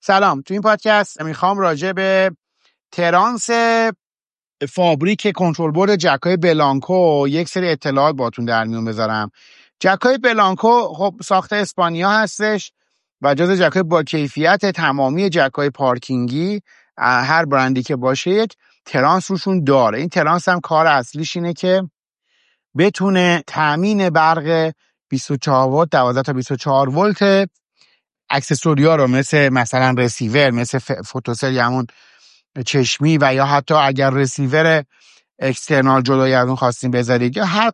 سلام. تو این پادکست میخوام راجع به ترانس فابریک کنترل بورد جک‌های بلانکو یک سری اطلاعات باتون در میون بذارم. جک‌های بلانکو خب ساخت اسپانیا هستش و جز جک‌های با کیفیت. تمامی جک‌های پارکینگی هر برندی که باشه یک ترانس روشون داره. این ترانس هم کار اصلیش اینه که بتونه تامین برق 24 ولت 12 تا 24 ولت اکسسوریا رو مثلا رسیور، مثل فوتوسل یا همون چشمی، و یا حتی اگر رسیور اکسترنال جلوی از اون خواستیم بذارید یا هر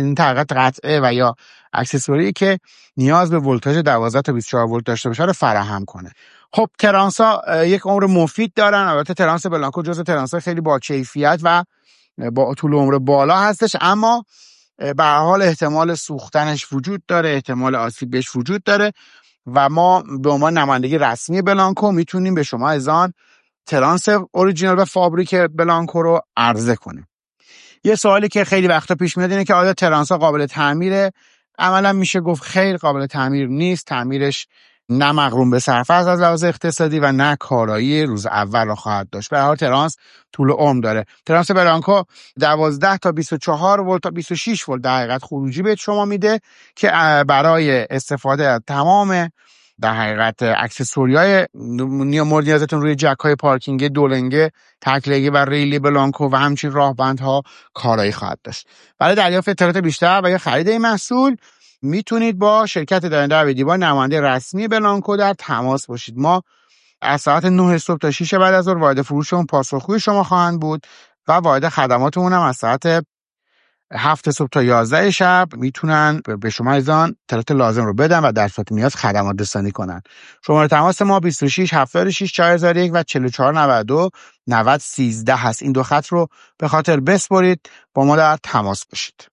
قطعه و یا اکسسوری که نیاز به ولتاژ 12 تا 24 ولت داشته باشه رو فراهم کنه. خب ترانس‌ها یک عمر مفید دارن. البته ترانس بلانکو جزو ترانس‌های خیلی با کیفیت و با طول عمر بالا هستش، اما به هر حال احتمال سوختنش وجود داره، احتمال آسیب بهش وجود داره و ما به عنوان نمایندگی رسمی بلانکو میتونیم به شما از آن ترانس اوریجینال و فابریک بلانکو رو عرضه کنیم. یه سوالی که خیلی وقتا پیش میاد اینه که آیا ترانس ها قابل تعمیره؟ عملا میشه گفت خیر، قابل تعمیر نیست. تعمیرش نه مغروم به صرفه از لحاظ اقتصادی و نه کارایی روز اول را خواهد داشت. به هر حال ترانس طول عمر داره. ترانس بلانکو 12 تا 24 ولت تا 26 ولت در حقیقت خروجی به شما میده که برای استفاده از تمام در حقیقت اکسسوریای مورد نیازتون روی جک‌های پارکینگ دولنگه، تکلگی و ریلی بلانکو و همچنین راهبندها کارایی خواهد داشت. برای دریافت اطلاعات بیشتر و یا خرید این محصول میتونید با شرکت دارنده عبدیبا نماینده رسمی بلانکو در تماس باشید. ما از ساعت 9 صبح تا 6 بعد از ظهر وارد فروشمون پاسخگوی شما خواهند بود و وارد خدماتمون هم از ساعت 7 صبح تا 11 شب میتونن به شما ایزان اطلاعات لازم رو بدن و در صورت نیاز خدمات رسانی کنن. شماره تماس ما 26 76 4001 و 44 92 90 13 هست. این دو خط رو به خاطر بسپرید، با ما در تماس باشید.